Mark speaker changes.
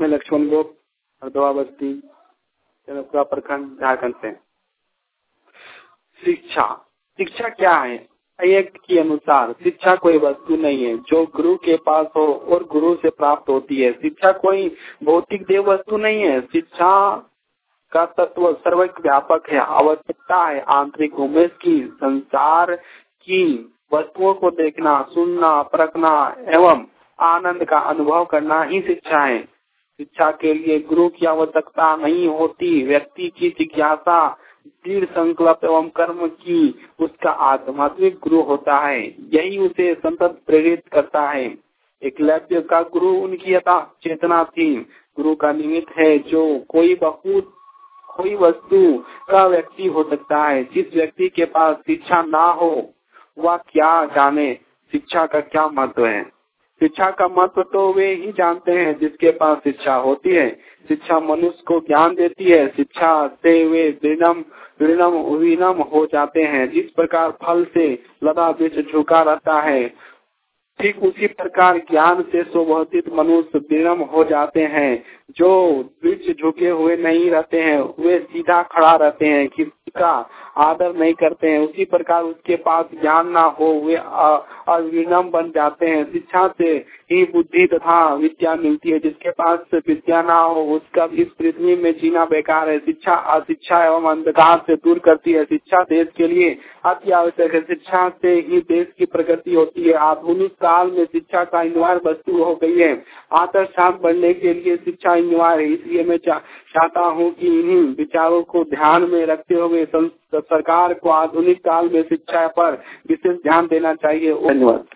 Speaker 1: मैं लक्ष्मण गोप, हरदोआ बस्ती, जनकपुरा प्रखंड, झारखंड से। शिक्षा, शिक्षा क्या है? एक के अनुसार शिक्षा कोई वस्तु नहीं है जो गुरु के पास हो और गुरु से प्राप्त होती है। शिक्षा कोई भौतिक देव वस्तु नहीं है। शिक्षा का तत्व सर्वव्यापक है, आवश्यकता है आंतरिक उमेश की, संसार की वस्तुओं को देखना, सुनना, परखना एवं आनंद का अनुभव करना ही शिक्षा है। शिक्षा के लिए गुरु की आवश्यकता नहीं होती। व्यक्ति की जिज्ञासा, दृढ़ संकल्प एवं कर्म की उसका आध्यात्मिक गुरु होता है। यही उसे सतत प्रेरित करता है। एकलव्य का गुरु उनकी चेतना थी। गुरु का निमित्त है जो कोई वस्तु का व्यक्ति हो सकता है। जिस व्यक्ति के पास शिक्षा ना हो वह क्या जाने शिक्षा का क्या महत्व है। शिक्षा का महत्व तो वे ही जानते हैं जिसके पास शिक्षा होती है। शिक्षा मनुष्य को ज्ञान देती है। शिक्षा से वे विनम्र हो जाते हैं। जिस प्रकार फल से लदा वृक्ष झुका रहता है, ठीक उसी प्रकार ज्ञान से शोभित मनुष्य विनम्र हो जाते हैं। जो वृक्ष झुके हुए नहीं रहते हैं वे सीधा खड़ा रहते हैं, किसी का आदर नहीं करते हैं। उसी प्रकार उसके पास ज्ञान ना हो वे अविनम्र बन जाते हैं। शिक्षा से ही बुद्धि तथा विद्या मिलती है। जिसके पास विद्या ना हो उसका इस पृथ्वी में जीना बेकार है। शिक्षा अशिक्षा एवं अंधकार से दूर करती है। शिक्षा देश के लिए अति आवश्यक है। शिक्षा से ही देश की प्रगति होती है। आधुनिक काल में शिक्षा का अनिवार्य वस्तु हो गई है। आदर शांत बनने के लिए शिक्षा अनिवार्य है। इसलिए मैं चाहता हूँ कि इन्हीं विचारों को ध्यान में रखते हुए सरकार को आधुनिक काल में शिक्षा पर विशेष ध्यान देना चाहिए। धन्यवाद।